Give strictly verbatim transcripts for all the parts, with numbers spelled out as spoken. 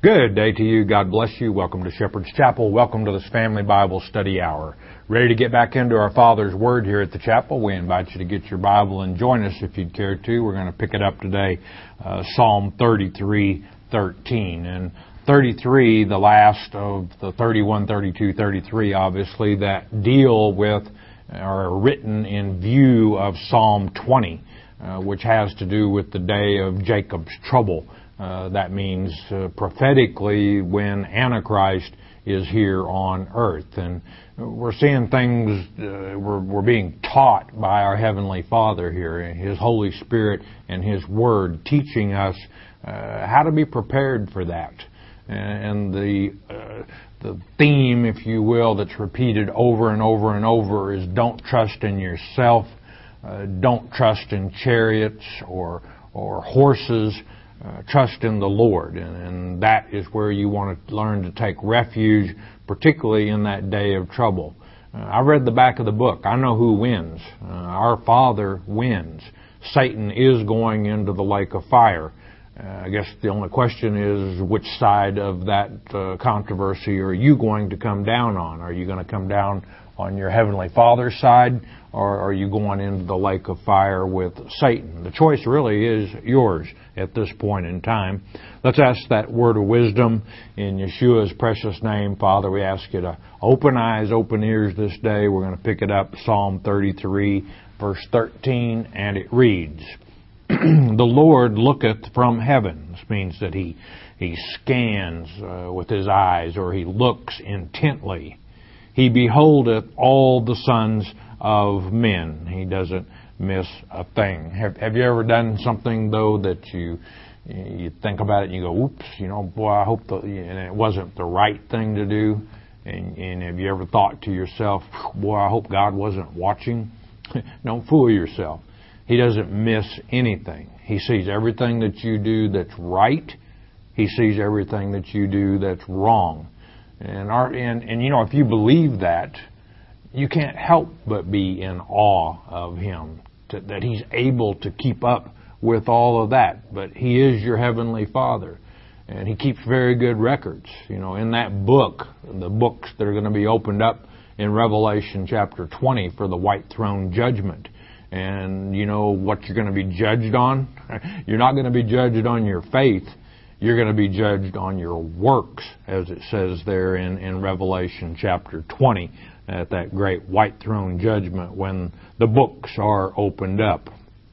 Good day to you. God bless you. Welcome to Shepherd's Chapel. Welcome to this Family Bible Study Hour. Ready to get back into our Father's Word here at the chapel? We invite you to get your Bible and join us if you'd care to. We're going to pick it up today, uh, Psalm thirty-three thirteen. And thirty-three, the last of the thirty-one, thirty-two, thirty-three, obviously, that deal with or are written in view of Psalm twenty, uh, which has to do with the day of Jacob's trouble. Uh, that means uh, prophetically when Antichrist is here on earth. And we're seeing things, uh, we're, we're being taught by our Heavenly Father here, His Holy Spirit and His Word, teaching us uh, how to be prepared for that. And the uh, the theme, if you will, that's repeated over and over and over is don't trust in yourself, uh, don't trust in chariots or or horses. Uh, trust in the Lord, and, and that is where you want to learn to take refuge, particularly in that day of trouble. Uh, I read the back of the book. I know who wins. Uh, our Father wins. Satan is going into the lake of fire. Uh, I guess the only question is which side of that uh, controversy are you going to come down on? Are you going to come down on your Heavenly Father's side, or are you going into the lake of fire with Satan? The choice really is yours at this point in time. Let's ask that word of wisdom in Yeshua's precious name. Father, we ask you to open eyes, open ears this day. We're going to pick it up, Psalm thirty-three, verse thirteen, and it reads, The Lord looketh from heaven. This means that He, he scans uh, with His eyes, or He looks intently. He beholdeth all the sons of men. He doesn't miss a thing. Have, have you ever done something, though, that you you think about it and you go, oops, you know, boy, I hope the, and it wasn't the right thing to do? And, and have you ever thought to yourself, boy, I hope God wasn't watching? Don't fool yourself. He doesn't miss anything. He sees everything that you do that's right. He sees everything that you do that's wrong. And, our, and, and you know, if you believe that, you can't help but be in awe of Him, to, that He's able to keep up with all of that. But He is your Heavenly Father, and He keeps very good records. You know, in that book, the books that are going to be opened up in Revelation chapter twenty for the white throne judgment. And you know what you're going to be judged on? You're not going to be judged on your faith. You're going to be judged on your works, as it says there in, in Revelation chapter twenty, at that great white throne judgment when the books are opened up.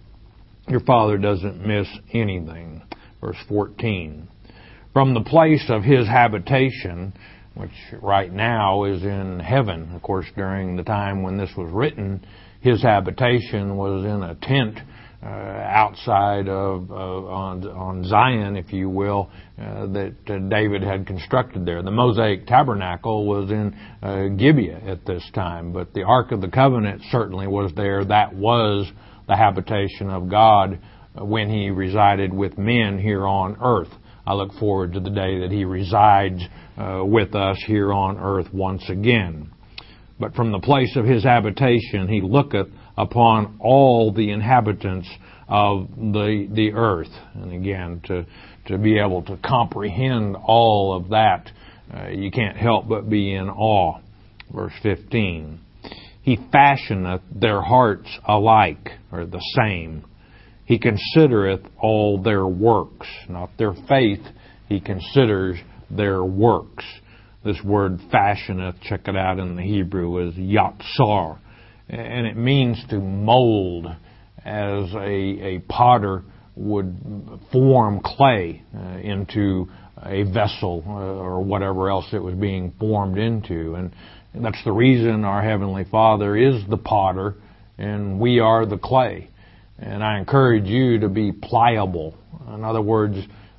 Your Father doesn't miss anything. Verse fourteen. From the place of His habitation, which right now is in heaven. Of course, during the time when this was written, His habitation was in a tent Uh, outside of uh, on, on Zion, if you will, uh, that uh, David had constructed there. The Mosaic Tabernacle was in uh, Gibeah at this time, but the Ark of the Covenant certainly was there. That was the habitation of God when He resided with men here on earth. I look forward to the day that He resides uh, with us here on earth once again. But from the place of His habitation He looketh upon all the inhabitants of the the earth. And again, to to be able to comprehend all of that, uh, you can't help but be in awe. Verse fifteen. He fashioneth their hearts alike, or the same. He considereth all their works, not their faith. He considers their works. This word fashioneth, check it out in the Hebrew, is yatsar. And it means to mold, as a, a potter would form clay uh, into a vessel uh, or whatever else it was being formed into. And that's the reason our Heavenly Father is the potter and we are the clay. And I encourage you to be pliable. In other words,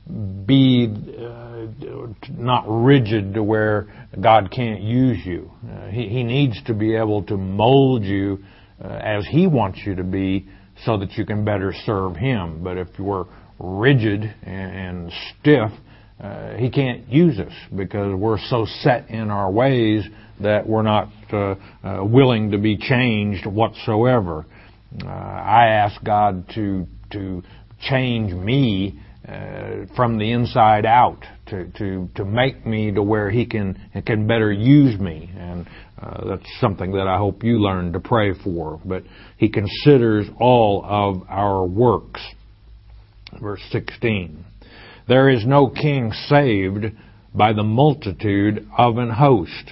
be uh, not rigid to where God can't use you. Uh, he, he needs to be able to mold you uh, as He wants you to be so that you can better serve Him. But if you're rigid and, and stiff, uh, He can't use us because we're so set in our ways that we're not uh, uh, willing to be changed whatsoever. Uh, I ask God to to change me uh, from the inside out to, to, to make me to where He can, can better use me. And uh, that's something that I hope you learn to pray for. But He considers all of our works. Verse sixteen. There is no king saved by the multitude of an host.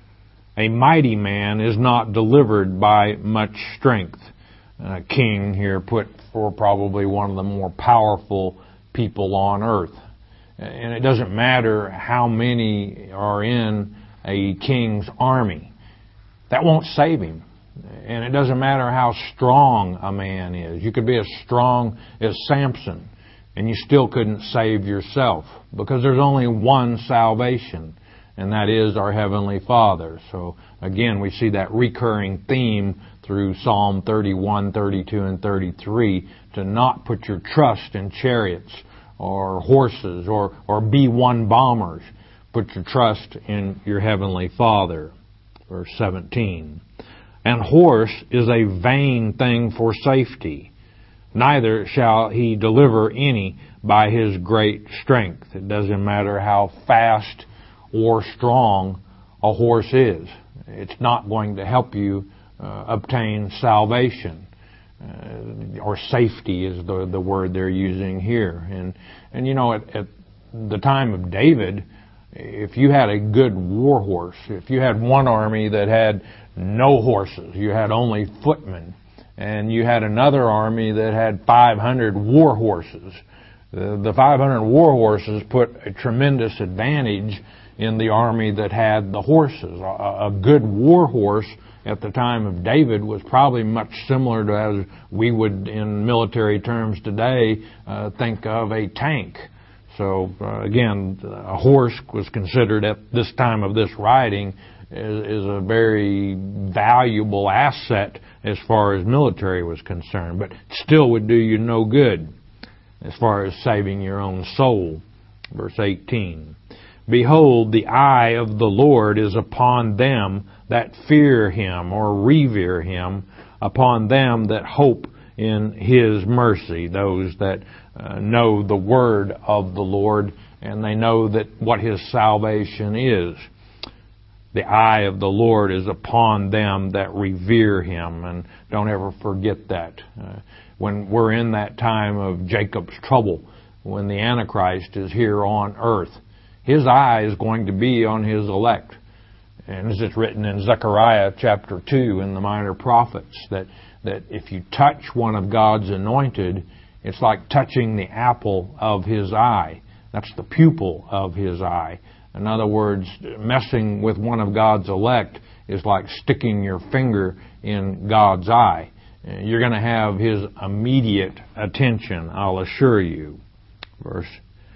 A mighty man is not delivered by much strength. A king here put for probably one of the more powerful people on earth. And it doesn't matter how many are in a king's army. That won't save him. And it doesn't matter how strong a man is. You could be as strong as Samson, and you still couldn't save yourself, because there's only one salvation, and that is our Heavenly Father. So again, we see that recurring theme through Psalm thirty-one, thirty-two, and thirty-three, to not put your trust in chariots or horses or, or B one bombers. Put your trust in your Heavenly Father. Verse seventeen. An horse is a vain thing for safety. Neither shall he deliver any by his great strength. It doesn't matter how fast or strong a horse is. It's not going to help you uh, obtain salvation. Uh, or safety is the, the word they're using here. And, and you know, at, at the time of David, if you had a good war horse, if you had one army that had no horses, you had only footmen, and you had another army that had five hundred war horses, the, the five hundred war horses put a tremendous advantage in the army that had the horses. A, a good war horse at the time of David was probably much similar to, as we would in military terms today, uh, think of a tank. So, uh, again, a horse was considered at this time of this writing is, is a very valuable asset as far as military was concerned, but still would do you no good as far as saving your own soul. Verse eighteen. Behold, the eye of the Lord is upon them that fear Him or revere Him, upon them that hope in His mercy, those that uh, know the word of the Lord and they know that what His salvation is. The eye of the Lord is upon them that revere Him, and don't ever forget that. Uh, when we're in that time of Jacob's trouble, when the Antichrist is here on earth, His eye is going to be on His elect. And as it's written in Zechariah chapter two in the Minor Prophets, that, that if you touch one of God's anointed, it's like touching the apple of His eye. That's the pupil of His eye. In other words, messing with one of God's elect is like sticking your finger in God's eye. You're going to have His immediate attention, I'll assure you. Verse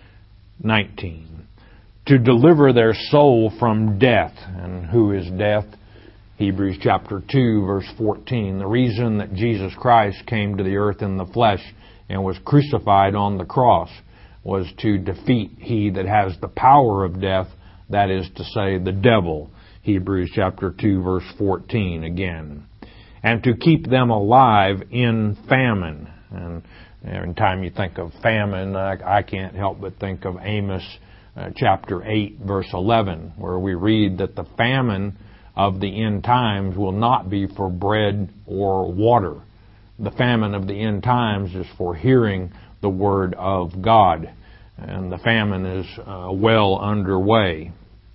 nineteen. To deliver their soul from death. And who is death? Hebrews chapter two, verse fourteen. The reason that Jesus Christ came to the earth in the flesh and was crucified on the cross was to defeat he that has the power of death, that is to say, the devil. Hebrews chapter two, verse fourteen again. And to keep them alive in famine. And every time you think of famine, I, I can't help but think of Amos uh, chapter eight, verse eleven, where we read that the famine of the end times will not be for bread or water. The famine of the end times is for hearing the word of God. And the famine is uh, well underway.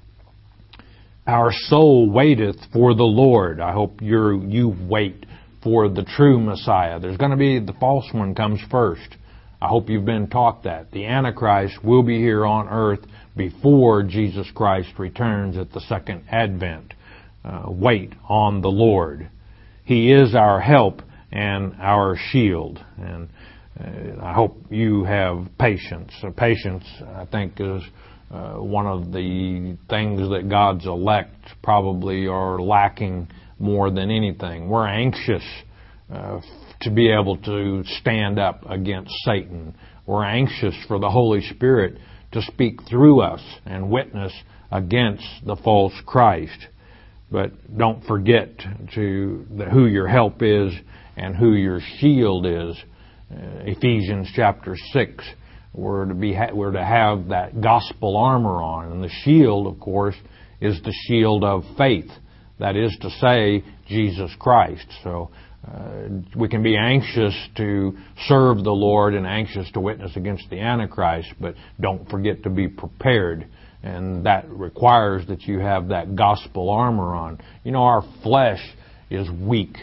Our soul waiteth for the Lord. I hope you're, you wait for the true Messiah. There's going to be, the false one comes first. I hope you've been taught that. The Antichrist will be here on earth before Jesus Christ returns at the second advent. Uh, wait on the Lord. He is our help and our shield. And uh, I hope you have patience. Uh, patience, I think, is uh, one of the things that God's elect probably are lacking more than anything. We're anxious uh, to be able to stand up against Satan. We're anxious for the Holy Spirit to speak through us and witness against the false Christ. But don't forget to who your help is and who your shield is. Uh, Ephesians chapter six we're to be we're to have that gospel armor on, and the shield, of course, is the shield of faith. That is to say, Jesus Christ. So uh, we can be anxious to serve the Lord and anxious to witness against the Antichrist, but don't forget to be prepared. And that requires that you have that gospel armor on. You know, our flesh is weak.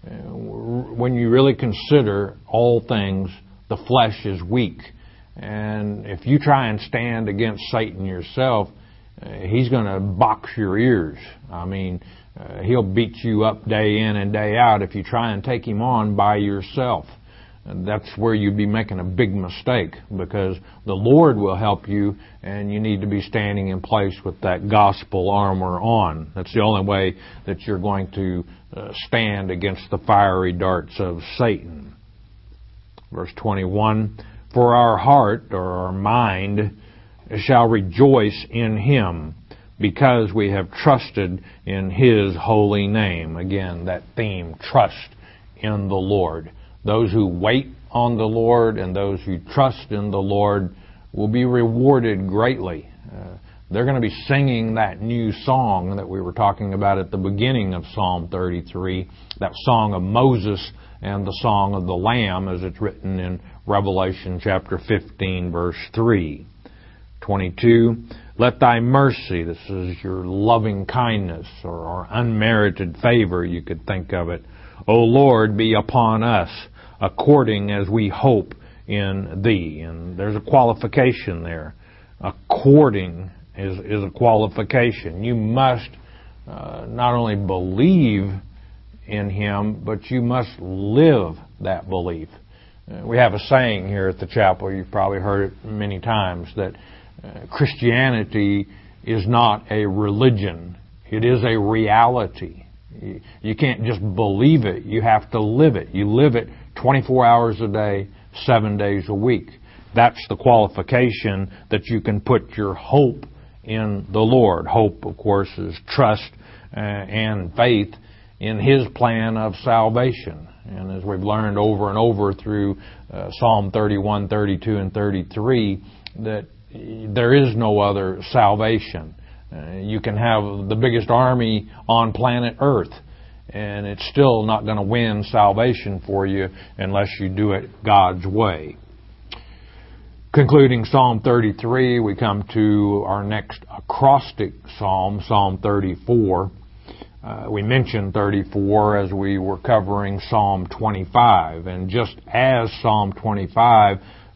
When you really consider all things, the flesh is weak. And if you try and stand against Satan yourself, uh, he's going to box your ears. I mean, uh, he'll beat you up day in and day out if you try and take him on by yourself. And that's where you'd be making a big mistake, because the Lord will help you, and you need to be standing in place with that gospel armor on. That's the only way that you're going to uh, stand against the fiery darts of Satan. Verse twenty-one, for our heart, or our mind, shall rejoice in Him, because we have trusted in His holy name. Again, that theme, trust in the Lord. Those who wait on the Lord and those who trust in the Lord will be rewarded greatly. Uh, they're going to be singing that new song that we were talking about at the beginning of Psalm thirty-three, that song of Moses and the song of the Lamb, as it's written in Revelation chapter fifteen, verse three. twenty-two, let thy mercy, this is your loving kindness or, or unmerited favor, you could think of it, O Lord, be upon us, according as we hope in Thee. And there's a qualification there. According is, is a qualification. You must uh, not only believe in Him, but you must live that belief. Uh, we have a saying here at the chapel, you've probably heard it many times, that uh, Christianity is not a religion. It is a reality. You can't just believe it. You have to live it. You live it twenty-four hours a day, seven days a week. That's the qualification that you can put your hope in the Lord. Hope, of course, is trust uh, and faith in His plan of salvation. And as we've learned over and over through uh, Psalm thirty-one, thirty-two, and thirty-three, that there is no other salvation. Uh, you can have the biggest army on planet Earth, and it's still not going to win salvation for you unless you do it God's way. Concluding Psalm thirty-three, we come to our next acrostic psalm, Psalm thirty-four. Uh, we mentioned thirty-four as we were covering Psalm twenty-five, and just as Psalm twenty-five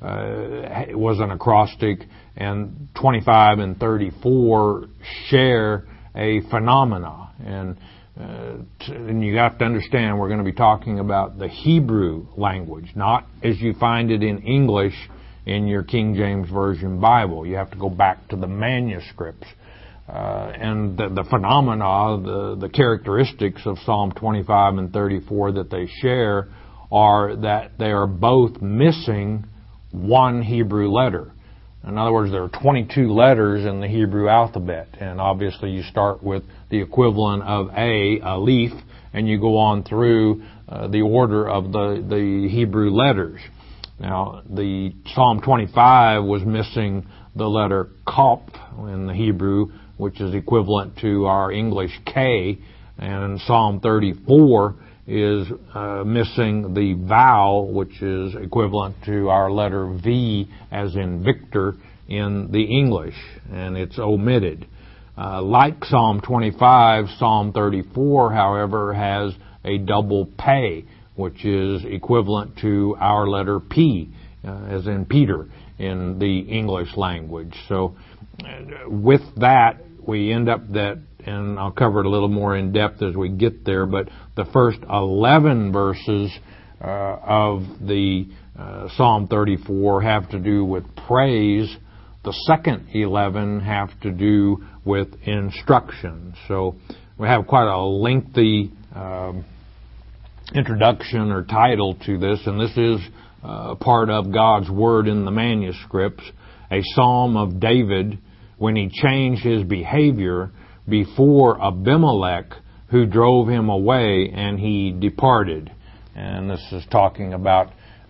uh, was an acrostic, and twenty-five and thirty-four share a phenomena. And, uh, t- and you have to understand, we're going to be talking about the Hebrew language, not as you find it in English in your King James Version Bible. You have to go back to the manuscripts. Uh, and the, the phenomena, the, the characteristics of Psalm twenty-five and thirty-four that they share are that they are both missing one Hebrew letter. In other words, there are twenty-two letters in the Hebrew alphabet, and obviously you start with the equivalent of A, Aleph, and you go on through uh, the order of the, the Hebrew letters. Now, the Psalm twenty-five was missing the letter Kaf in the Hebrew, which is equivalent to our English K, and Psalm thirty-four is uh, missing the vowel, which is equivalent to our letter V, as in Victor, in the English, and it's omitted. Uh, like Psalm twenty-five, Psalm thirty-four, however, has a double pay, which is equivalent to our letter P, uh, as in Peter, in the English language. So uh, with that, we end up that, and I'll cover it a little more in depth as we get there, but the first eleven verses uh, of the uh, Psalm thirty-four have to do with praise. The second eleven have to do with instruction. So we have quite a lengthy um, introduction or title to this, and this is uh, part of God's Word in the manuscripts, a psalm of David when he changed his behavior before Abimelech, who drove him away, and he departed. And this is talking about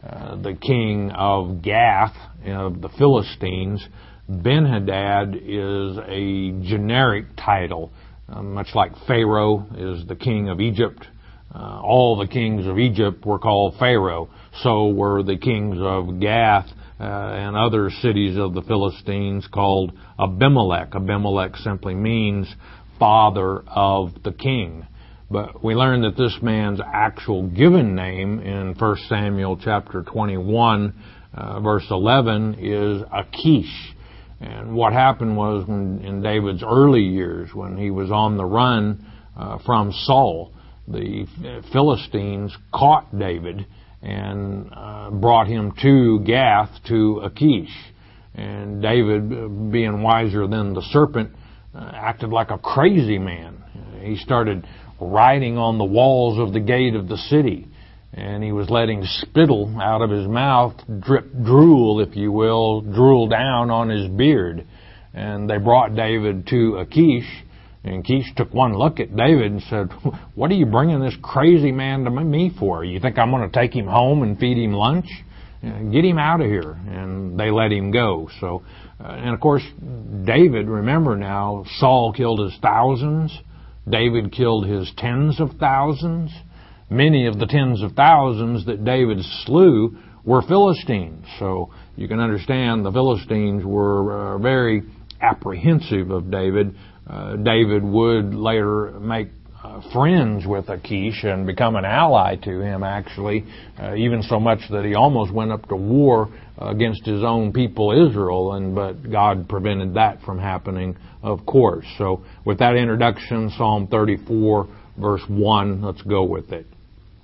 uh, the king of Gath, of the Philistines. Ben-Hadad is a generic title, uh, much like Pharaoh is the king of Egypt. Uh, all the kings of Egypt were called Pharaoh. So were the kings of Gath uh, and other cities of the Philistines called Abimelech. Abimelech simply means father of the king. But we learn that this man's actual given name in First Samuel chapter twenty-one, uh, verse eleven, is Achish. And what happened was when, in David's early years, when he was on the run uh, from Saul, the Philistines caught David and uh, brought him to Gath, to Achish. And David, being wiser than the serpent, uh, acted like a crazy man. He started writing on the walls of the gate of the city, and he was letting spittle out of his mouth, drip drool, if you will, drool down on his beard. And they brought David to Achish, and Achish took one look at David and said, "What are you bringing this crazy man to me for? You think I'm going to take him home and feed him lunch? Get him out of here." And they let him go. So, uh, and of course, David, remember now, Saul killed his thousands. David killed his tens of thousands. Many of the tens of thousands that David slew were Philistines. So you can understand the Philistines were uh, very apprehensive of David. Uh, David would later make uh, friends with Achish and become an ally to him, actually, uh, even so much that he almost went up to war against his own people, Israel, and but God prevented that from happening, of course. So with that introduction, Psalm thirty-four, verse one, let's go with it.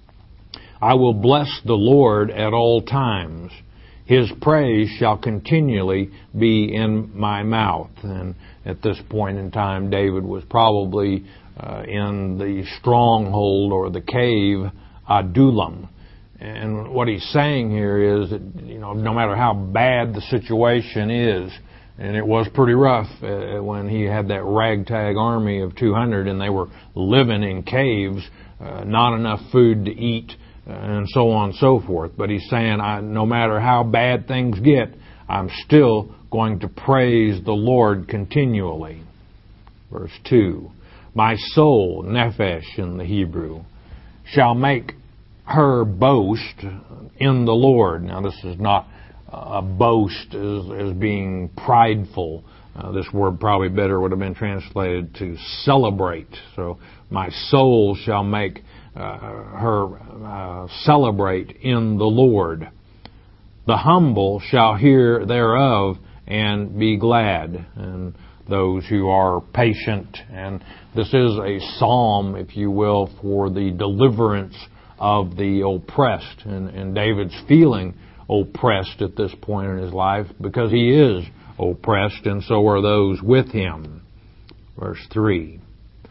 I will bless the Lord at all times. His praise shall continually be in my mouth. And at this point in time, David was probably uh, in the stronghold or the cave Adullam. And what he's saying here is that, you know, no matter how bad the situation is, and it was pretty rough uh, when he had that ragtag army of two hundred and they were living in caves, uh, not enough food to eat, and so on and so forth. But he's saying, I, no matter how bad things get, I'm still going to praise the Lord continually. Verse two, my soul, nephesh in the Hebrew, shall make her boast in the Lord. Now this is not a boast as, as being prideful. Uh, this word probably better would have been translated to celebrate. So my soul shall make uh, her uh, celebrate in the Lord. The humble shall hear thereof and be glad. And those who are patient. And this is a psalm, if you will, for the deliverance of the oppressed. And, and David's feeling oppressed at this point in his life because he is oppressed, and so are those with him. Verse three.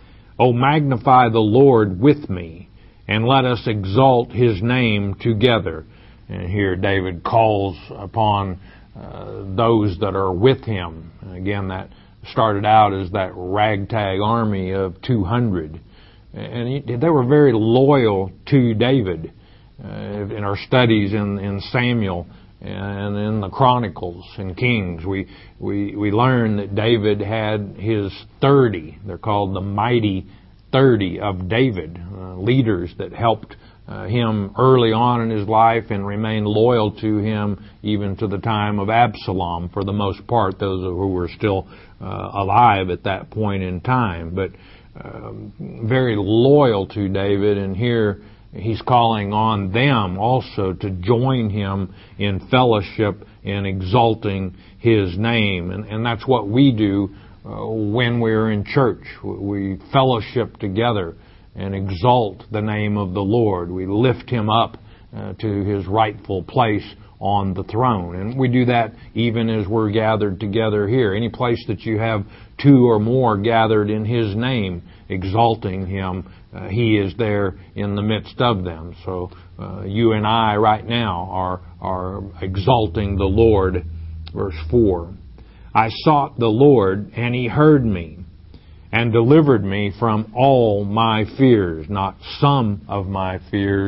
O magnify the Lord with me, and let us exalt His name together. And here David calls upon uh, those that are with him. And again, that started out as that ragtag army of two hundred. And he, they were very loyal to David. Uh, in our studies in, in Samuel and in the Chronicles and Kings, we, we, we learn that David had his thirty. They're called the mighty thirty of David, uh, leaders that helped uh, him early on in his life and remained loyal to him even to the time of Absalom, for the most part, those who were still uh, alive at that point in time. But um, very loyal to David, and here he's calling on them also to join him in fellowship in exalting His name. And, and that's what we do uh, when we're in church. We fellowship together and exalt the name of the Lord. We lift Him up uh, to His rightful place on the throne. And we do that even as we're gathered together here. Any place that you have two or more gathered in His name, exalting Him, uh, He is there in the midst of them. So uh, you and I right now are are exalting the Lord. Verse four. I sought the Lord, and He heard me, and delivered me from all my fears. Not some of my fears,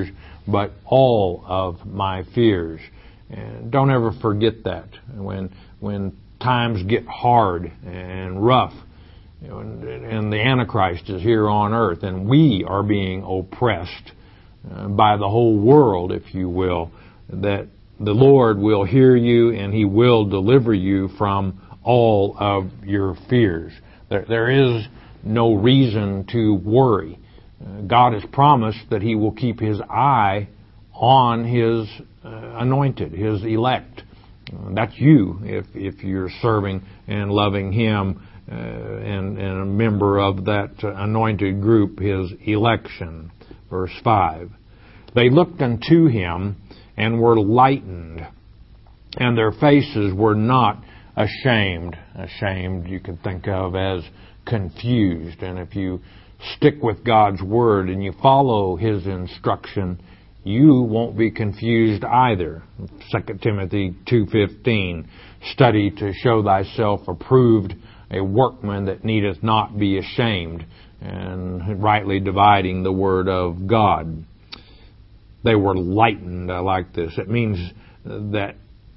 but all of my fears. And don't ever forget that. When when times get hard and rough, you know, and, and the Antichrist is here on earth, and we are being oppressed uh, by the whole world, if you will, that the Lord will hear you and He will deliver you from all of your fears. There, there is no reason to worry. Uh, God has promised that He will keep His eye on His uh, anointed, His elect. Uh, that's you if if you're serving and loving Him uh, and, and a member of that uh, anointed group, His election. Verse five. They looked unto Him and were lightened, and their faces were not ashamed. Ashamed you could think of as confused. And if you stick with God's Word and you follow His instruction, you won't be confused either. Second Timothy two fifteen, study to show thyself approved, a workman that needeth not be ashamed, and rightly dividing the Word of God. They were lightened. I like this. It means that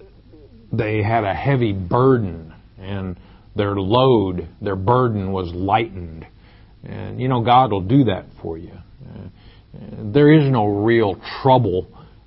they had a heavy burden, and their load, their burden was lightened. And, you know, God will do that for you. Uh, there is no real trouble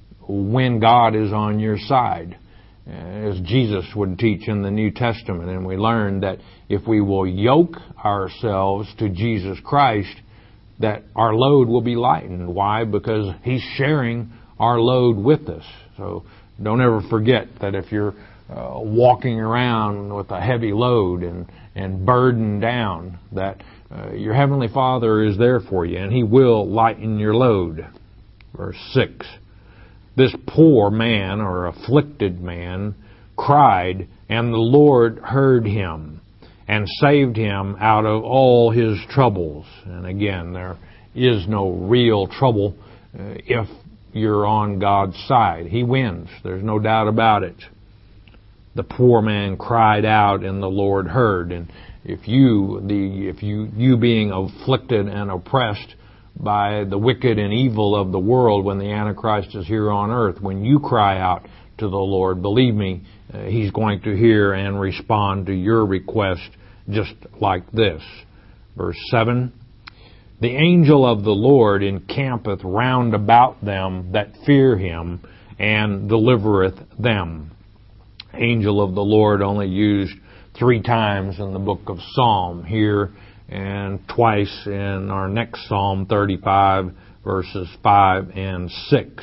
when God is on your side, uh, as Jesus would teach in the New Testament. And we learned that if we will yoke ourselves to Jesus Christ, that our load will be lightened. Why? Because He's sharing our load with us. So don't ever forget that if you're uh, walking around with a heavy load and, and burdened down, that uh, your Heavenly Father is there for you, and He will lighten your load. Verse six. This poor man, or afflicted man, cried, and the Lord heard him, and saved him out of all his troubles. And again, there is no real trouble uh, if you're on God's side. He wins. There's no doubt about it. The poor man cried out, and the Lord heard. And if you, the if you you being afflicted and oppressed by the wicked and evil of the world, when the Antichrist is here on earth, when you cry out to the Lord, believe me, uh, He's going to hear and respond to your request just like this. Verse seven. The angel of the Lord encampeth round about them that fear Him, and delivereth them. Angel of the Lord only used three times in the book of Psalm, here and twice in our next Psalm thirty-five, verses five and six.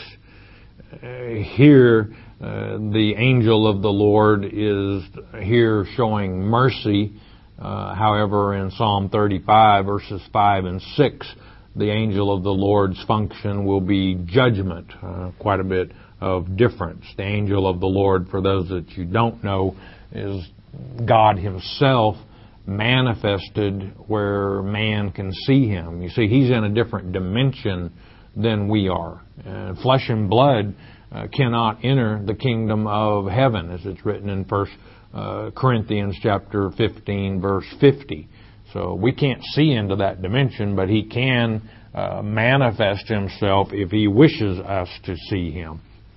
Uh, here, uh, the angel of the Lord is here showing mercy. Uh, however, in Psalm thirty-five, verses five and six, the angel of the Lord's function will be judgment. Uh, quite a bit of difference. The angel of the Lord, for those that you don't know, is God Himself manifested where man can see Him. You see, He's in a different dimension than we are. Uh, flesh and blood uh, cannot enter the kingdom of heaven, as it's written in First uh, Corinthians chapter fifteen, verse fifty. So we can't see into that dimension, but He can uh, manifest Himself if He wishes us to see Him.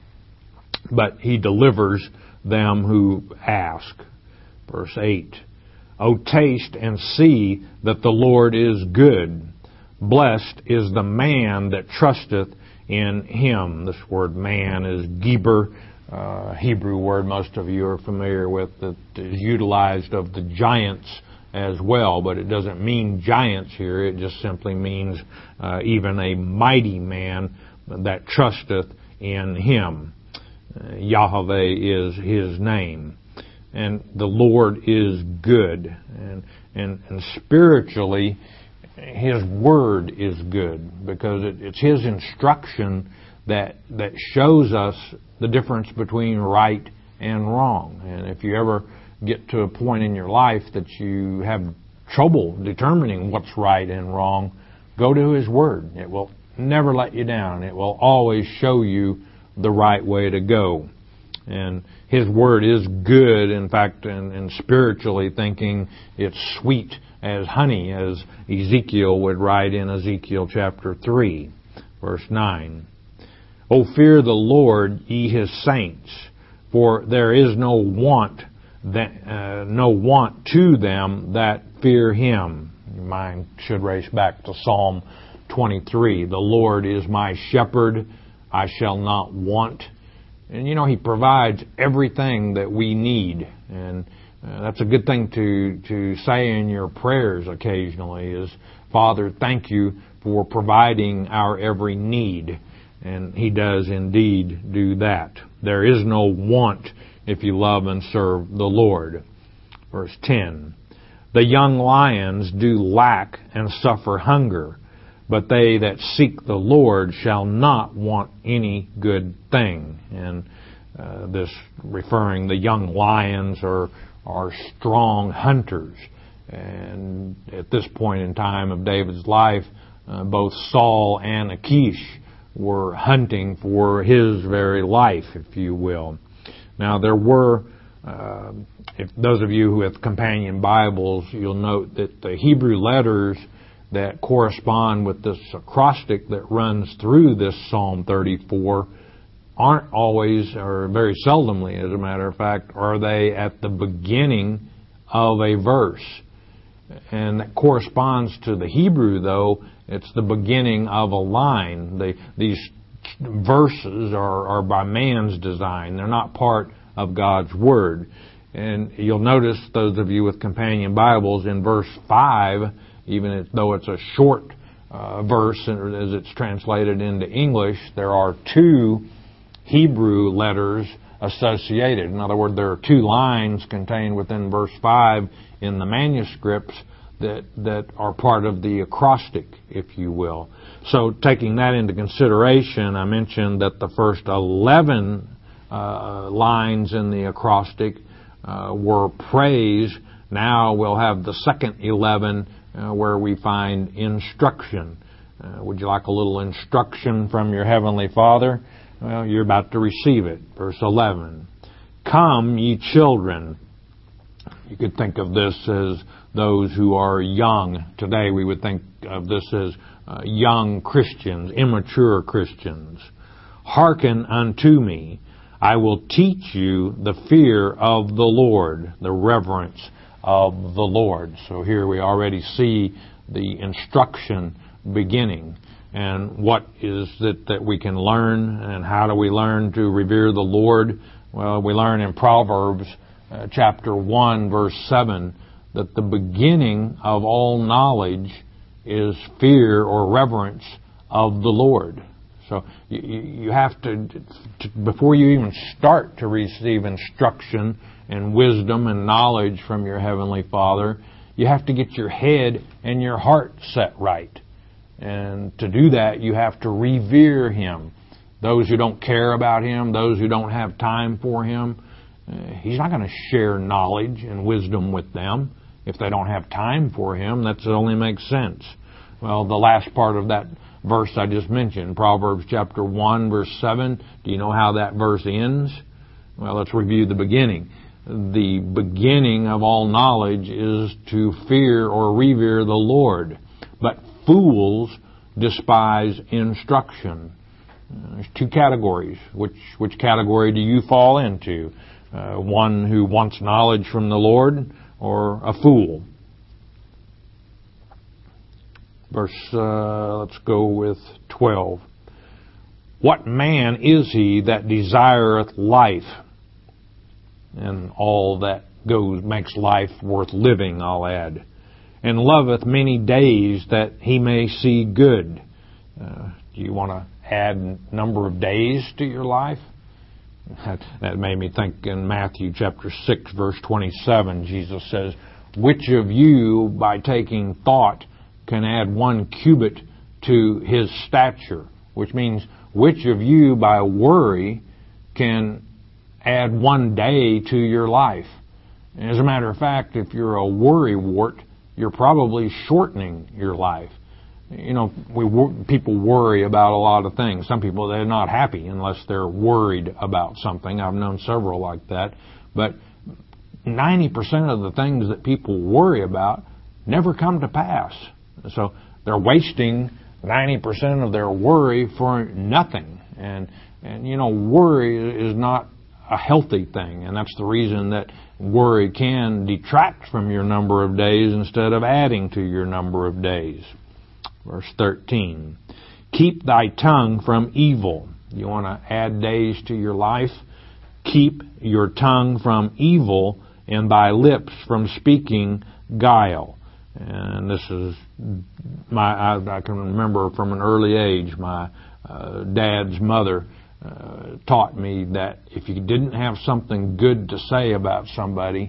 But He delivers them who ask. Verse eight. O taste and see that the Lord is good. Blessed is the man that trusteth in Him. This word man is Geber, uh, Hebrew word most of you are familiar with, that is utilized of the giants as well, but it doesn't mean giants here. It just simply means uh, even a mighty man that trusteth in Him. Uh, Yahweh is His name. And the Lord is good. And, and, and spiritually, His Word is good, because it, it's His instruction that that shows us the difference between right and wrong. And if you ever get to a point in your life that you have trouble determining what's right and wrong, go to His Word. It will never let you down. It will always show you the right way to go. And His Word is good. In fact, and, and spiritually thinking, it's sweet as honey, as Ezekiel would write in Ezekiel chapter three, verse nine. O fear the Lord, ye his saints, for there is no want that, uh, no want to them that fear him. Your mind should race back to Psalm twenty-three. The Lord is my shepherd, I shall not want. And you know, he provides everything that we need. And uh, that's a good thing to, to say in your prayers occasionally is, Father, thank you for providing our every need. And he does indeed do that. There is no want if you love and serve the Lord. Verse ten. The young lions do lack and suffer hunger, but they that seek the Lord shall not want any good thing. And uh, this referring the young lions are, are strong hunters. And at this point in time of David's life, uh, both Saul and Achish were hunting for his very life, if you will. Now, there were, uh, if those of you who have companion Bibles, you'll note that the Hebrew letters that correspond with this acrostic that runs through this Psalm thirty-four aren't always, or very seldomly, as a matter of fact, are they at the beginning of a verse. And that corresponds to the Hebrew, though, it's the beginning of a line. They, these verses are, are by man's design. They're not part of God's Word. And you'll notice, those of you with companion Bibles, in verse five, even though it's a short uh, verse as it's translated into English, there are two Hebrew letters associated. In other words, there are two lines contained within verse five in the manuscripts that that are part of the acrostic, if you will. So taking that into consideration, I mentioned that the first eleven uh, lines in the acrostic uh, were praise. Now we'll have the second eleven uh, where we find instruction. Uh, would you like a little instruction from your Heavenly Father? Well, you're about to receive it. Verse eleven. Come, ye children. You could think of this as those who are young. Today we would think of this as uh, young Christians, immature Christians. Hearken unto me. I will teach you the fear of the Lord, the reverence of the Lord. So here we already see the instruction beginning. And what is it that we can learn, and how do we learn to revere the Lord? Well, we learn in Proverbs uh, chapter one, verse seven, that the beginning of all knowledge is fear or reverence of the Lord. So you, you have to, to, before you even start to receive instruction and wisdom and knowledge from your Heavenly Father, you have to get your head and your heart set right. And to do that, you have to revere Him. Those who don't care about Him, those who don't have time for Him, uh, He's not going to share knowledge and wisdom with them if they don't have time for Him. That only makes sense. Well, the last part of that verse I just mentioned, Proverbs chapter one, verse seven, do you know how that verse ends? Well, let's review the beginning. The beginning of all knowledge is to fear or revere the Lord. But fools despise instruction. Uh, there's two categories. Which which category do you fall into? Uh, one who wants knowledge from the Lord, or a fool? Verse, uh, let's go with twelve. What man is he that desireth life, and all that goes makes life worth living, I'll add, and loveth many days that he may see good? Uh, do you want to add number of days to your life? That, that made me think in Matthew chapter six, verse twenty-seven, Jesus says, which of you, by taking thought, can add one cubit to his stature? Which means, which of you, by worry, can add one day to your life? And as a matter of fact, if you're a worrywart, you're probably shortening your life. You know, we people worry about a lot of things. Some people, they're not happy unless they're worried about something. I've known several like that. But ninety percent of the things that people worry about never come to pass. So they're wasting ninety percent of their worry for nothing. And, and you know, worry is not a healthy thing, and that's the reason that worry can detract from your number of days instead of adding to your number of days. Verse thirteen, keep thy tongue from evil. You want to add days to your life? Keep your tongue from evil and thy lips from speaking guile. And this is my, I, I can remember from an early age, my uh, dad's mother uh, taught me that if you didn't have something good to say about somebody,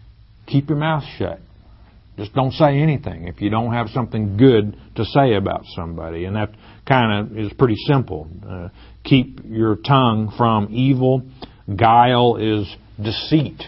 keep your mouth shut. Just don't say anything if you don't have something good to say about somebody. And that kind of is pretty simple. Uh, keep your tongue from evil. Guile is deceit.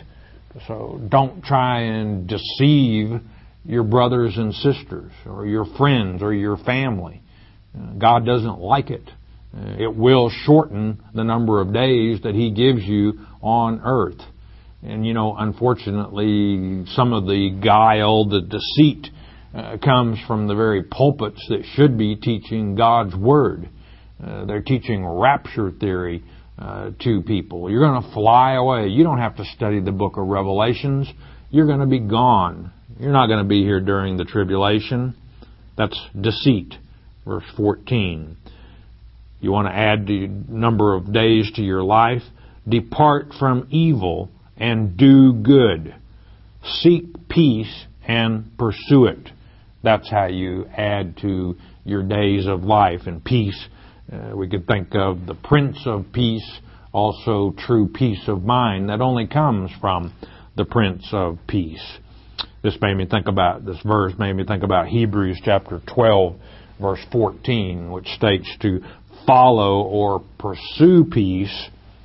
So don't try and deceive your brothers and sisters or your friends or your family. Uh, God doesn't like it. Uh, it will shorten the number of days that He gives you on earth. And, you know, unfortunately, some of the guile, the deceit, uh, comes from the very pulpits that should be teaching God's Word. Uh, they're teaching rapture theory uh, to people. You're going to fly away. You don't have to study the book of Revelations. You're going to be gone. You're not going to be here during the tribulation. That's deceit. Verse fourteen. You want to add the number of days to your life? Depart from evil and do good. Seek peace and pursue it. That's how you add to your days of life. And peace, uh, we could think of the Prince of Peace, also true peace of mind that only comes from the Prince of Peace. This made me think about, this verse made me think about Hebrews chapter twelve, verse fourteen, which states to follow or pursue peace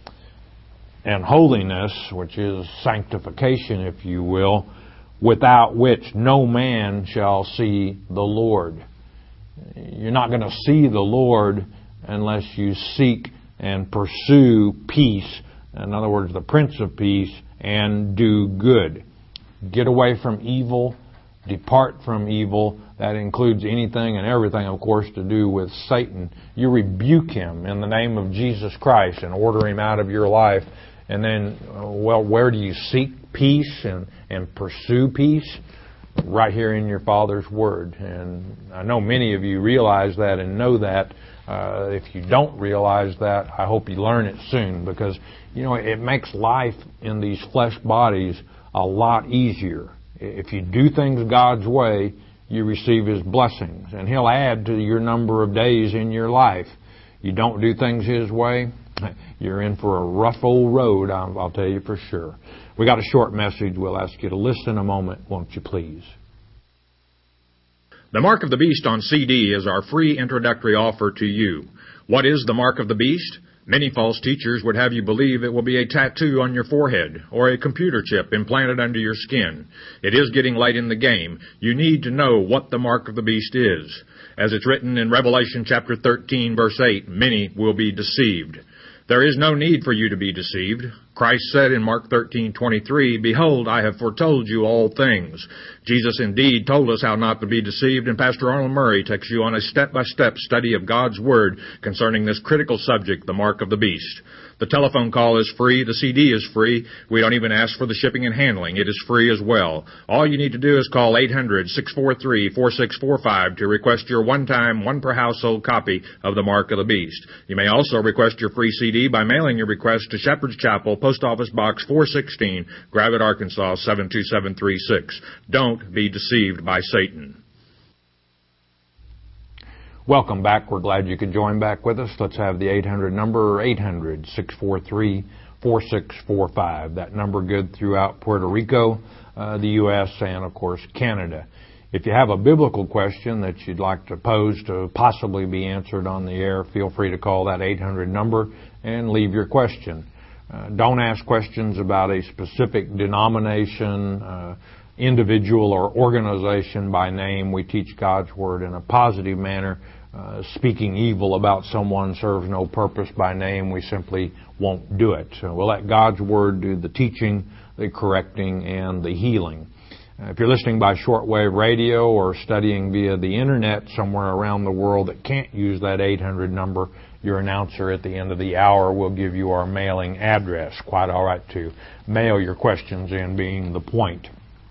and holiness, which is sanctification, if you will, without which no man shall see the Lord. You're not going to see the Lord unless you seek and pursue peace, in other words, the Prince of Peace, and do good. Get away from evil, depart from evil. That includes anything and everything, of course, to do with Satan. You rebuke him in the name of Jesus Christ and order him out of your life. And then, well, where do you seek peace and, and pursue peace? Right here in your Father's Word. And I know many of you realize that and know that. Uh, if you don't realize that, I hope you learn it soon, because, you know, it makes life in these flesh bodies a lot easier. If you do things God's way, you receive His blessings, and He'll add to your number of days in your life. You don't do things His way, you're in for a rough old road, I'll, I'll tell you for sure. We got a short message. We'll ask you to listen a moment, won't you please? The Mark of the Beast on C D is our free introductory offer to you. What is the Mark of the Beast? Many false teachers would have you believe it will be a tattoo on your forehead or a computer chip implanted under your skin. It is getting late in the game. You need to know what the Mark of the Beast is. As it's written in Revelation chapter thirteen, verse eight, many will be deceived. There is no need for you to be deceived. Christ said in Mark thirteen twenty-three, "Behold, I have foretold you all things." Jesus indeed told us how not to be deceived, and Pastor Arnold Murray takes you on a step-by-step study of God's Word concerning this critical subject, the Mark of the Beast. The telephone call is free. The C D is free. We don't even ask for the shipping and handling. It is free as well. All you need to do is call eight hundred, six four three, four six four five to request your one-time, one-per-household copy of the Mark of the Beast. You may also request your free C D by mailing your request to Shepherd's Chapel, Post Office Box four sixteen, Gravette, Arkansas, seven two seven three six. Don't be deceived by Satan. Welcome back. We're glad you could join back with us. Let's have the eight hundred number, eight hundred, six four three, four six four five. That number good throughout Puerto Rico, uh, the U S, and, of course, Canada. If you have a biblical question that you'd like to pose to possibly be answered on the air, feel free to call that eight hundred number and leave your question. Uh, don't ask questions about a specific denomination, uh, individual, or organization by name. We teach God's Word in a positive manner. Uh, speaking evil about someone serves no purpose by name. We simply won't do it. So we'll let God's Word do the teaching, the correcting, and the healing. Uh, if you're listening by shortwave radio or studying via the Internet somewhere around the world that can't use that eight hundred number, your announcer at the end of the hour will give you our mailing address. Quite all right to mail your questions in, being the point.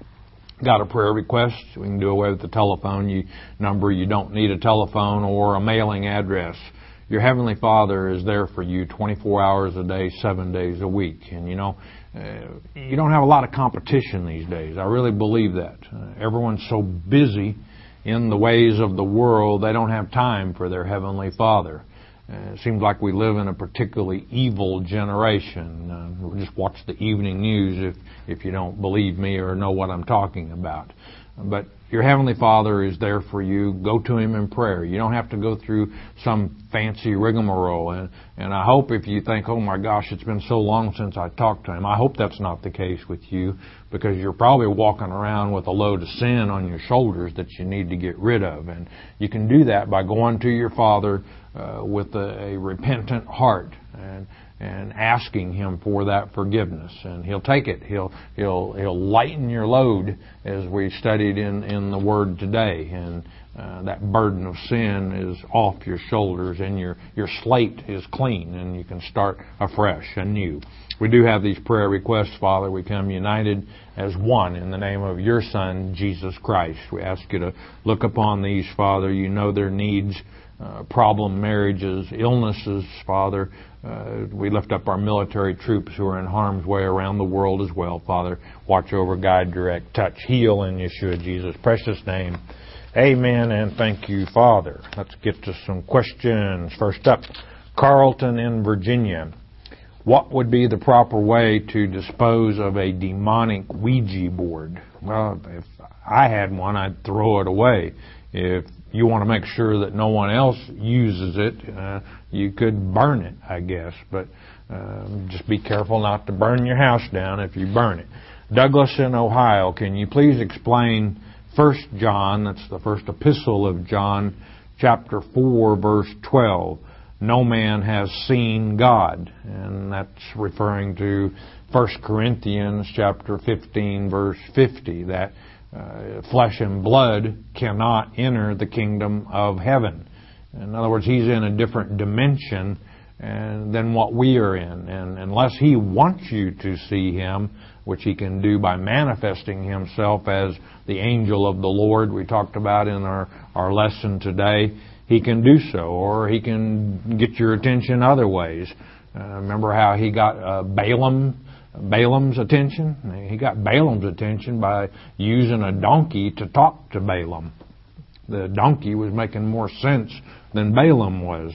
Got a prayer request? We can do away with the telephone you, number. You don't need a telephone or a mailing address. Your Heavenly Father is there for you twenty-four hours a day, seven days a week. And, you know, uh, you don't have a lot of competition these days. I really believe that. Uh, everyone's so busy in the ways of the world, they don't have time for their Heavenly Father. Uh, it seems like we live in a particularly evil generation. Uh, just watch the evening news if, if you don't believe me or know what I'm talking about. But your Heavenly Father is there for you. Go to Him in prayer. You don't have to go through some fancy rigmarole. And, and I hope if you think, oh my gosh, it's been so long since I talked to Him, I hope that's not the case with you, because you're probably walking around with a load of sin on your shoulders that you need to get rid of. And you can do that by going to your Father uh, with a, a repentant heart and and asking Him for that forgiveness, and He'll take it. He'll He'll He'll lighten your load, as we studied in in the Word today, and uh, that burden of sin is off your shoulders, and your your slate is clean, and you can start afresh, anew. We do have these prayer requests, Father. We come united as one in the name of Your Son, Jesus Christ. We ask You to look upon these, Father. You know their needs. Uh, problem marriages, illnesses, Father. Uh, we lift up our military troops who are in harm's way around the world as well, Father. Watch over, guide, direct, touch, heal in Yeshua Jesus' precious name. Amen, and thank You, Father. Let's get to some questions. First up, Carlton in Virginia. What would be the proper way to dispose of a demonic Ouija board? Well, if I had one, I'd throw it away. If you want to make sure that no one else uses it, uh, you could burn it, I guess. But um, just be careful not to burn your house down if you burn it. Douglas in Ohio, can you please explain First John, that's the first epistle of John, chapter four, verse twelve. No man has seen God. And that's referring to First Corinthians chapter fifteen, verse fifty, that Uh, flesh and blood cannot enter the kingdom of heaven. In other words, He's in a different dimension and, than what we are in. And unless He wants you to see Him, which He can do by manifesting Himself as the angel of the Lord we talked about in our, our lesson today, He can do so. Or He can get your attention other ways. Uh, remember how He got uh, Balaam Balaam's attention? He got Balaam's attention by using a donkey to talk to Balaam. The donkey was making more sense than Balaam was.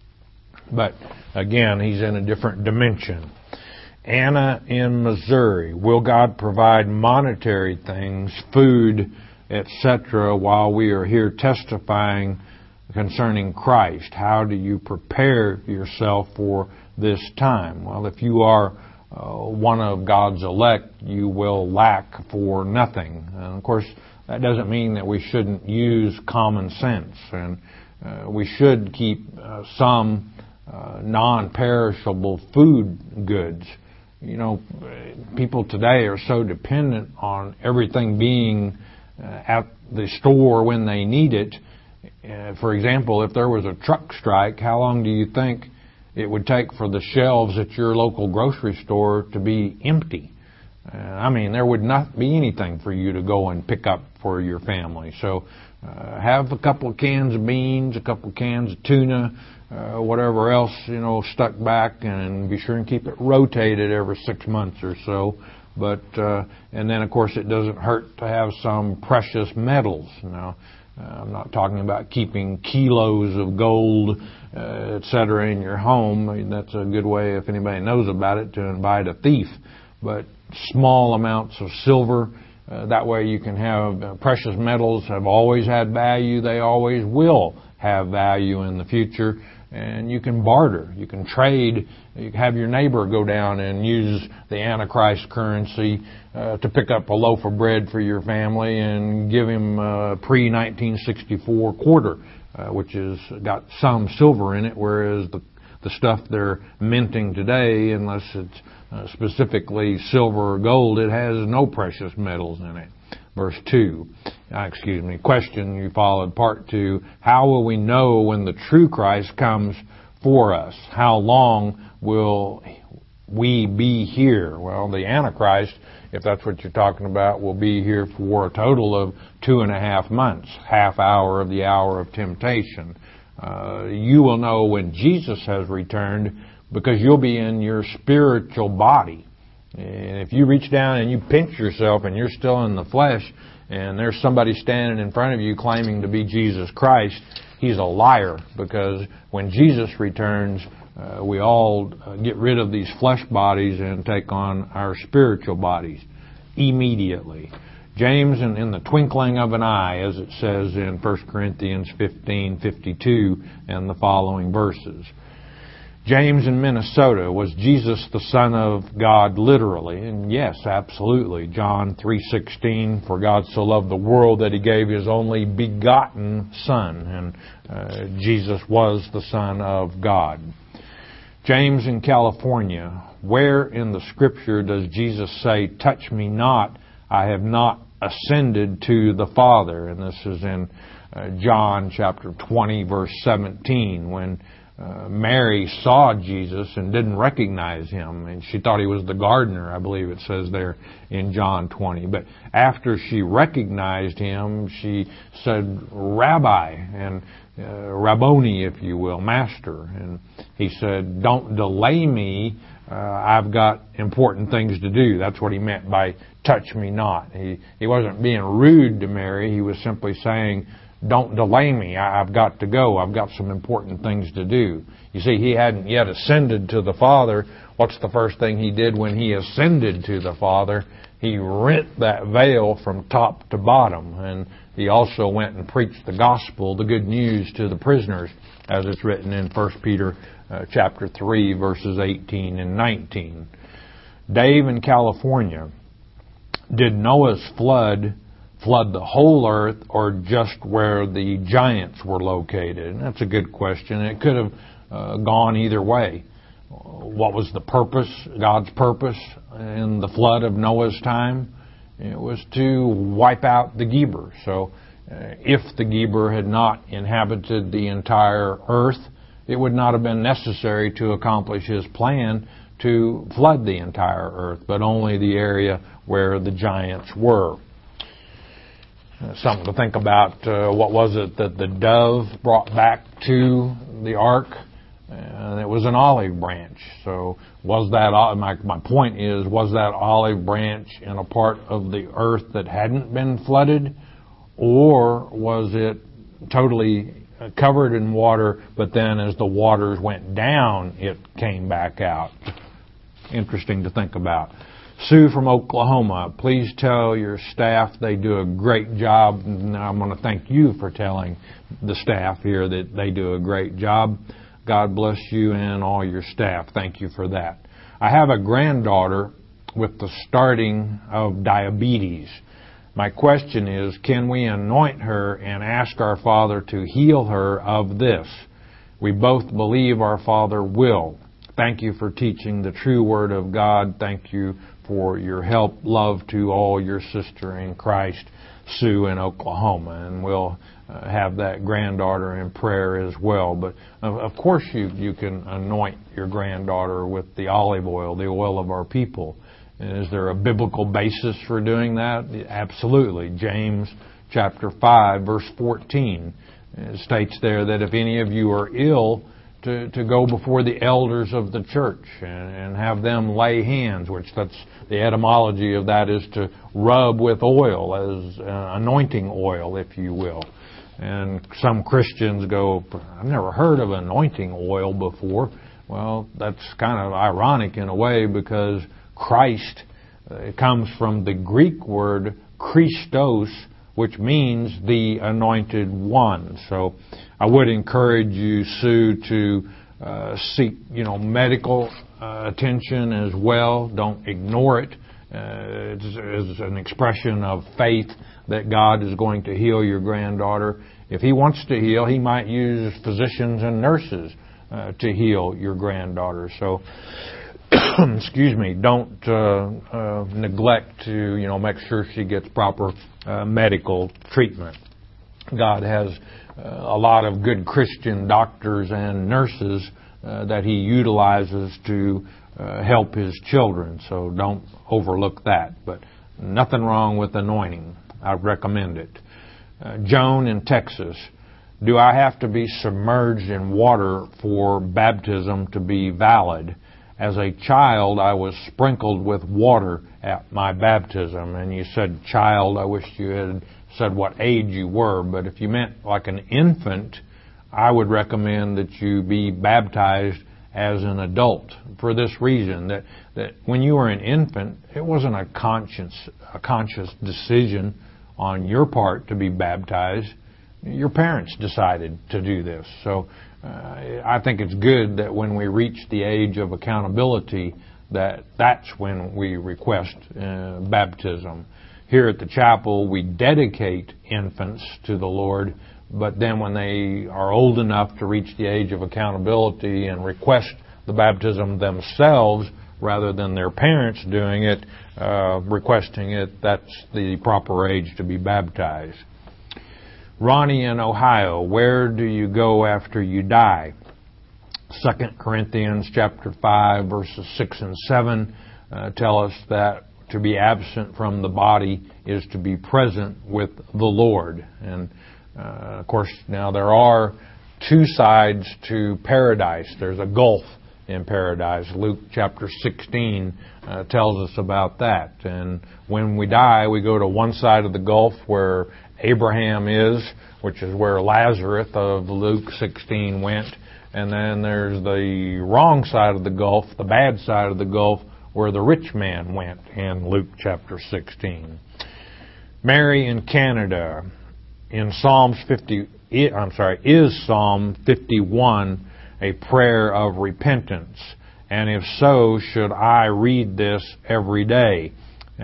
But again, He's in a different dimension. Anna in Missouri. Will God provide monetary things, food, et cetera, while we are here testifying concerning Christ? How do you prepare yourself for this time? Well, if you are Uh, one of God's elect, you will lack for nothing. And of course, that doesn't mean that we shouldn't use common sense, and uh, we should keep uh, some uh, non-perishable food goods. You know, people today are so dependent on everything being uh, at the store when they need it. Uh, for example, if there was a truck strike, how long do you think it would take for the shelves at your local grocery store to be empty? Uh, I mean, there would not be anything for you to go and pick up for your family. So uh, have a couple of cans of beans, a couple of cans of tuna, uh, whatever else, you know, stuck back, and be sure and keep it rotated every six months or so. But uh, and then, of course, it doesn't hurt to have some precious metals. Now, Uh, I'm not talking about keeping kilos of gold, uh, et cetera, in your home. I mean, that's a good way, if anybody knows about it, to invite a thief. But small amounts of silver, uh, that way you can have uh, precious metals have always had value. They always will have value in the future. And you can barter. You can trade. You can have your neighbor go down and use the Antichrist currency uh, to pick up a loaf of bread for your family and give him a pre nineteen sixty-four quarter, uh, which has got some silver in it, whereas the the stuff they're minting today, unless it's uh, specifically silver or gold, it has no precious metals in it. Verse two, uh, excuse me, question you followed, part two. How will we know when the true Christ comes for us. How long will we be here? Well, the Antichrist, if that's what you're talking about, will be here for a total of two and a half months, half hour of the hour of temptation. Uh, you will know when Jesus has returned because you'll be in your spiritual body. And if you reach down and you pinch yourself and you're still in the flesh and there's somebody standing in front of you claiming to be Jesus Christ, he's a liar, because when Jesus returns, uh, we all uh, get rid of these flesh bodies and take on our spiritual bodies immediately. James, in, in the twinkling of an eye, as it says in First Corinthians fifteen fifty-two and the following verses. James in Minnesota, was Jesus the Son of God literally? And yes, absolutely. John three sixteen, for God so loved the world that He gave His only begotten Son. And uh, Jesus was the Son of God. James in California, where in the Scripture does Jesus say, touch me not, I have not ascended to the Father? And this is in uh, John chapter twenty, verse seventeen, when Uh, Mary saw Jesus and didn't recognize Him, and she thought He was the gardener, I believe it says there in John twenty. But after she recognized Him, she said, Rabbi, and uh, Rabboni, if you will, Master. And He said, don't delay me, uh, I've got important things to do. That's what He meant by touch me not. He, he wasn't being rude to Mary, He was simply saying, don't delay me. I've got to go. I've got some important things to do. You see, He hadn't yet ascended to the Father. What's the first thing He did when He ascended to the Father? He rent that veil from top to bottom. And He also went and preached the gospel, the good news, to the prisoners, as it's written in First Peter uh, chapter three, verses eighteen and nineteen. Dave in California, did Noah's flood flood the whole earth or just where the giants were located? And that's a good question. It could have uh, gone either way. What was the purpose, God's purpose in the flood of Noah's time? It was to wipe out the Geber. So uh, if the Geber had not inhabited the entire earth, it would not have been necessary to accomplish His plan to flood the entire earth, but only the area where the giants were. Something to think about. Uh, what was it that the dove brought back to the ark? And it was an olive branch. So was that, my, my point is, was that olive branch in a part of the earth that hadn't been flooded? Or was it totally covered in water, but then as the waters went down, it came back out? Interesting to think about. Sue from Oklahoma, please tell your staff they do a great job. And I'm going to thank you for telling the staff here that they do a great job. God bless you and all your staff. Thank you for that. I have a granddaughter with the starting of diabetes. My question is, can we anoint her and ask our Father to heal her of this? We both believe our Father will. Thank you for teaching the true Word of God. Thank you for your help. Love to all your sister in Christ, Sue in Oklahoma. And we'll uh, have that granddaughter in prayer as well. But uh, of course you, you can anoint your granddaughter with the olive oil, the oil of our people. And is there a biblical basis for doing that? Absolutely. James chapter five, verse fourteen, it states there that if any of you are ill, To, to go before the elders of the church and, and have them lay hands, which that's the etymology of that is to rub with oil, as uh, anointing oil, if you will. And some Christians go, I've never heard of anointing oil before. Well, that's kind of ironic in a way, because Christ uh, comes from the Greek word Christos, which means the anointed one. So I would encourage you, Sue, to uh, seek, you know, medical uh, attention as well. Don't ignore it. Uh, it's, it's an expression of faith that God is going to heal your granddaughter. If He wants to heal, He might use physicians and nurses uh, to heal your granddaughter. So, excuse me, don't uh, uh, neglect to, you know, make sure she gets proper uh, medical treatment. God has uh, a lot of good Christian doctors and nurses uh, that He utilizes to uh, help His children. So don't overlook that. But nothing wrong with anointing. I recommend it. Uh, Joan in Texas. Do I have to be submerged in water for baptism to be valid? As a child, I was sprinkled with water at my baptism. And you said child, I wish you had said what age you were. But if you meant like an infant, I would recommend that you be baptized as an adult for this reason, that, that when you were an infant, it wasn't a conscious, a conscious decision on your part to be baptized. Your parents decided to do this. So uh, I think it's good that when we reach the age of accountability, that that's when we request uh, baptism. Here at the chapel, we dedicate infants to the Lord, but then when they are old enough to reach the age of accountability and request the baptism themselves rather than their parents doing it, uh, requesting it, that's the proper age to be baptized. Ronnie in Ohio, where do you go after you die? Second Corinthians chapter five, verses six and seven uh, tell us that to be absent from the body is to be present with the Lord. And uh, of course, now there are two sides to paradise. There's a gulf in paradise. Luke chapter sixteen uh, tells us about that. And when we die, we go to one side of the gulf where Abraham is, which is where Lazarus of Luke sixteen went. And then there's the wrong side of the gulf, the bad side of the gulf, where the rich man went in Luke chapter sixteen. Mary in Canada, in Psalms fifty, I'm sorry, is Psalm fifty-one a prayer of repentance? And if so, should I read this every day?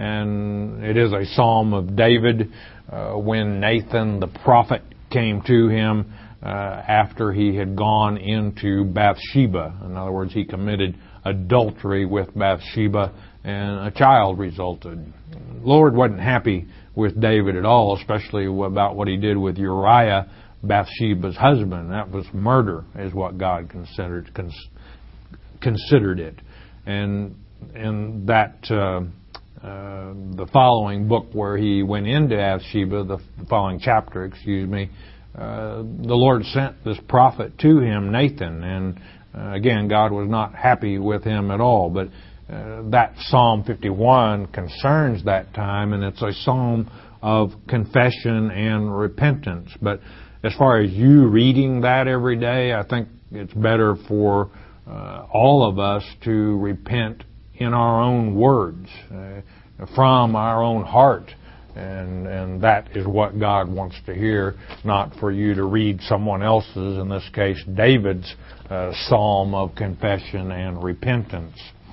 And it is a psalm of David uh, when Nathan the prophet came to him uh, after he had gone into Bathsheba. In other words, he committed adultery with Bathsheba and a child resulted. The Lord wasn't happy with David at all, especially about what he did with Uriah, Bathsheba's husband. That was murder, is what God considered cons- considered it. And and that uh, uh, the following book where he went into Bathsheba, the, the following chapter, excuse me, uh, the Lord sent this prophet to him, Nathan, and uh, again, God was not happy with him at all. But uh, that Psalm fifty-one concerns that time, and it's a psalm of confession and repentance. But as far as you reading that every day, I think it's better for uh, all of us to repent in our own words, uh, from our own heart. And and that is what God wants to hear, not for you to read someone else's, in this case David's, uh, psalm of confession and repentance.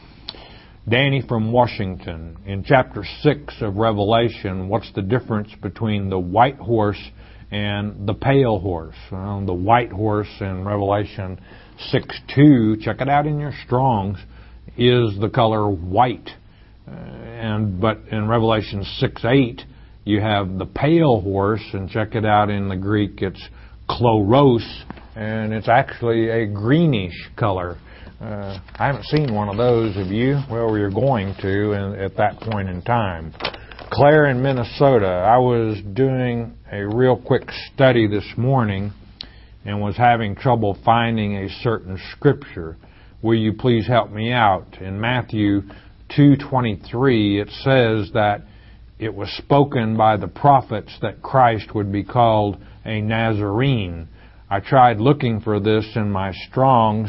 Danny from Washington, in chapter six of Revelation, what's the difference between the white horse and the pale horse? Well, the white horse in Revelation six two, check it out in your Strongs, is the color white. Uh, and but in Revelation six eight, you have the pale horse, and check it out in the Greek, it's chloros, and it's actually a greenish color. Uh, I haven't seen one of those, have you? Well, you're going to and at that point in time. Claire in Minnesota, I was doing a real quick study this morning and was having trouble finding a certain scripture. Will you please help me out? In Matthew two twenty-three, it says that it was spoken by the prophets that Christ would be called a Nazarene. I tried looking for this in my Strongs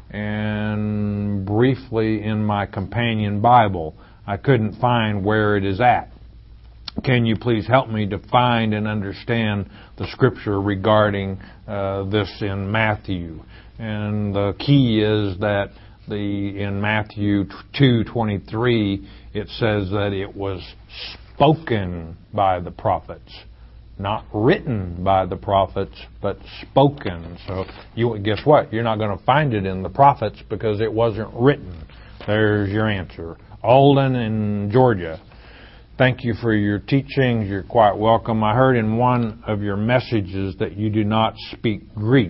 and briefly in my companion Bible. I couldn't find where it is at. Can you please help me to find and understand the scripture regarding uh, this in Matthew? And the key is that the in Matthew two twenty-three, it says that it was spoken by the prophets, not written by the prophets, but spoken. So you guess what? You're not going to find it in the prophets because it wasn't written. There's your answer. Alden in Georgia. Thank you for your teachings. You're quite welcome. I heard in one of your messages that you do not speak Greek.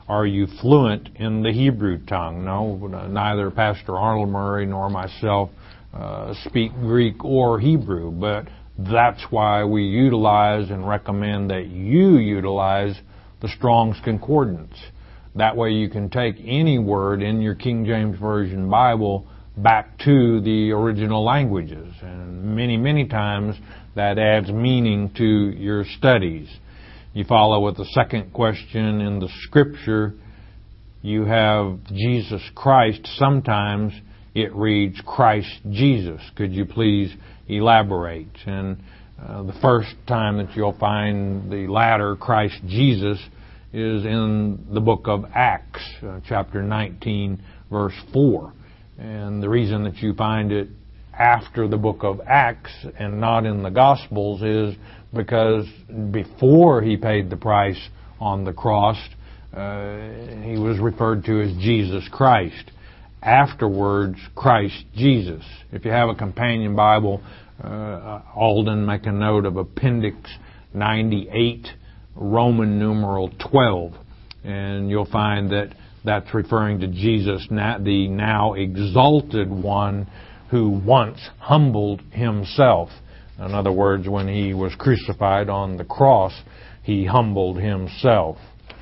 Are you fluent in the Hebrew tongue? No, neither Pastor Arnold Murray nor myself uh, speak Greek or Hebrew, but that's why we utilize and recommend that you utilize the Strong's Concordance. That way you can take any word in your King James Version Bible back to the original languages. And many, many times that adds meaning to your studies. You follow with the second question in the Scripture. You have Jesus Christ. Sometimes it reads Christ Jesus. Could you please elaborate? And uh, the first time that you'll find the latter, Christ Jesus, is in the book of Acts, uh, chapter nineteen, verse four. And the reason that you find it after the book of Acts and not in the Gospels is because before he paid the price on the cross, uh, he was referred to as Jesus Christ. Afterwards, Christ Jesus. If you have a companion Bible, uh, Alden, make a note of Appendix ninety-eight, Roman numeral twelve, and you'll find that that's referring to Jesus, the now exalted one who once humbled himself. In other words, when he was crucified on the cross, he humbled himself.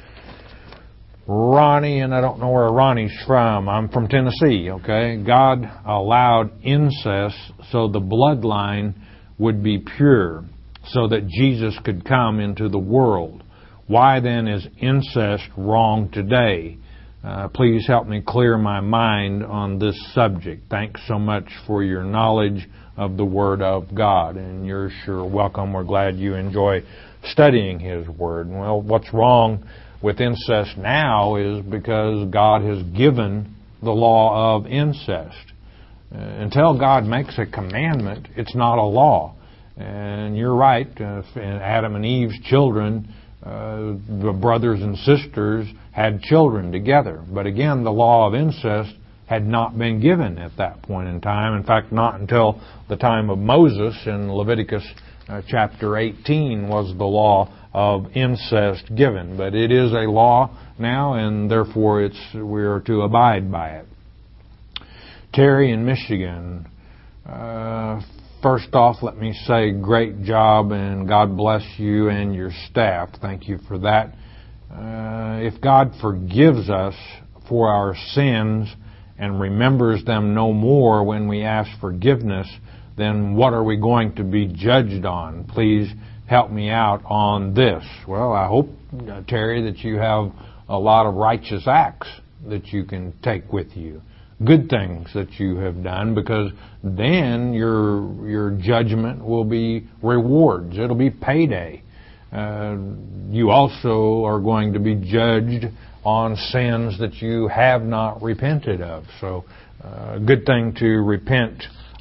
Ronnie, and I don't know where Ronnie's from. I'm from Tennessee, okay? God allowed incest so the bloodline would be pure, so that Jesus could come into the world. Why then is incest wrong today? Uh, please help me clear my mind on this subject. Thanks so much for your knowledge of the Word of God, and you're sure welcome. We're glad you enjoy studying His Word. Well, what's wrong with incest now is because God has given the law of incest. Uh, until God makes a commandment, it's not a law. And you're right, uh, Adam and Eve's children, uh, the brothers and sisters, had children together. But again, the law of incest had not been given at that point in time. In fact, not until the time of Moses in Leviticus uh, chapter eighteen was the law of incest given. But it is a law now, and therefore it's we are to abide by it. Terry in Michigan. Uh, first off, let me say great job, and God bless you and your staff. Thank you for that. Uh, if God forgives us for our sins and remembers them no more when we ask forgiveness, then what are we going to be judged on? Please help me out on this. Well, I hope, uh, Terry, that you have a lot of righteous acts that you can take with you. Good things that you have done, because then your your judgment will be rewards. It'll be payday. Uh, you also are going to be judged on sins that you have not repented of. So, uh, good thing to repent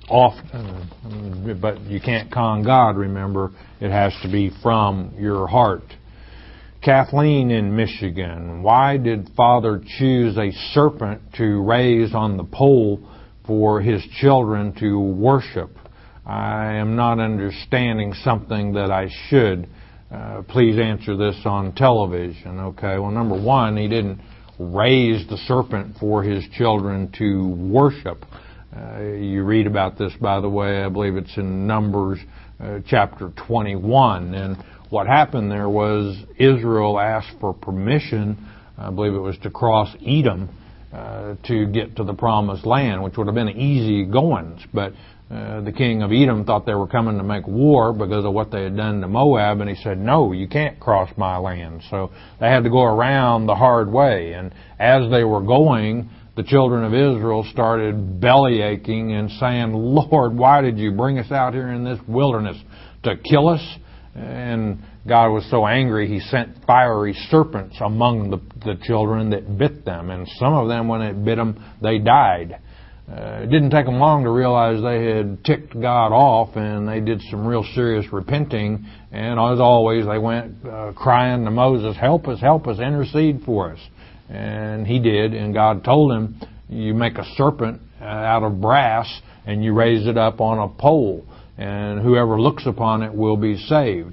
often, but you can't con God, remember. It has to be from your heart. Kathleen in Michigan, why did Father choose a serpent to raise on the pole for His children to worship? I am not understanding something that I should. Uh, please answer this on television. Okay, well, number one, He didn't raise the serpent for His children to worship. Uh, you read about this, by the way, I believe it's in Numbers uh, chapter twenty-one. And what happened there was Israel asked for permission, I believe it was to cross Edom, uh, to get to the promised land, which would have been easy goings. But uh, the king of Edom thought they were coming to make war because of what they had done to Moab, and he said, no, you can't cross my land. So they had to go around the hard way. And as they were going, the children of Israel started belly aching and saying, Lord, why did you bring us out here in this wilderness? To kill us? And God was so angry, He sent fiery serpents among the, the children that bit them. And some of them, when it bit them, they died. Uh, it didn't take them long to realize they had ticked God off, and they did some real serious repenting. And as always, they went uh, crying to Moses, help us, help us, intercede for us. And he did, and God told him, you make a serpent out of brass, and you raise it up on a pole, and whoever looks upon it will be saved.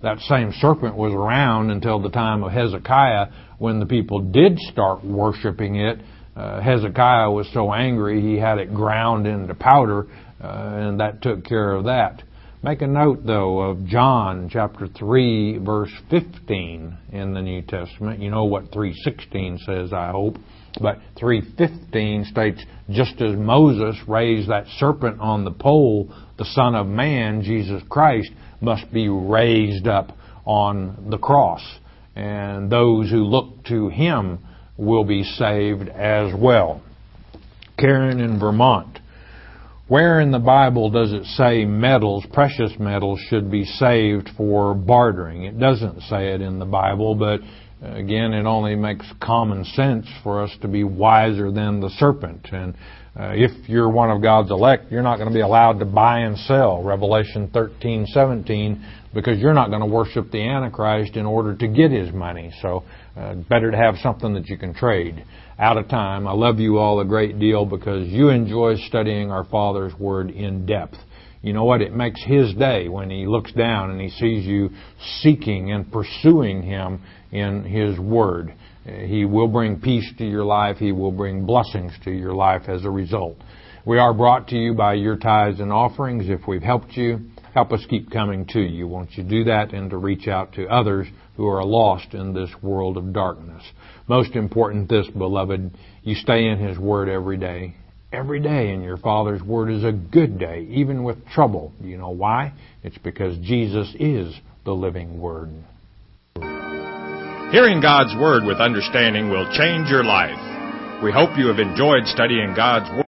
That same serpent was around until the time of Hezekiah, when the people did start worshiping it. Uh, Hezekiah was so angry he had it ground into powder, uh, and that took care of that. Make a note, though, of John chapter three, verse fifteen in the New Testament. You know what three sixteen says, I hope. But three fifteen states, just as Moses raised that serpent on the pole, the Son of Man, Jesus Christ, must be raised up on the cross. And those who look to Him will be saved as well. Karen in Vermont. Where in the Bible does it say metals, precious metals, should be saved for bartering? It doesn't say it in the Bible, but again, it only makes common sense for us to be wiser than the serpent. And uh, if you're one of God's elect, you're not going to be allowed to buy and sell, Revelation thirteen seventeen, because you're not going to worship the Antichrist in order to get his money. So uh, better to have something that you can trade. Out of time. I love you all a great deal because you enjoy studying our Father's Word in depth. You know what? It makes His day when He looks down and He sees you seeking and pursuing Him in His Word. He will bring peace to your life. He will bring blessings to your life as a result. We are brought to you by your tithes and offerings. If we've helped you, help us keep coming to you. Won't you do that and to reach out to others who are lost in this world of darkness. Most important this, beloved, you stay in His Word every day. Every day in your Father's Word is a good day, even with trouble. Do you know why? It's because Jesus is the living Word. Hearing God's Word with understanding will change your life. We hope you have enjoyed studying God's Word.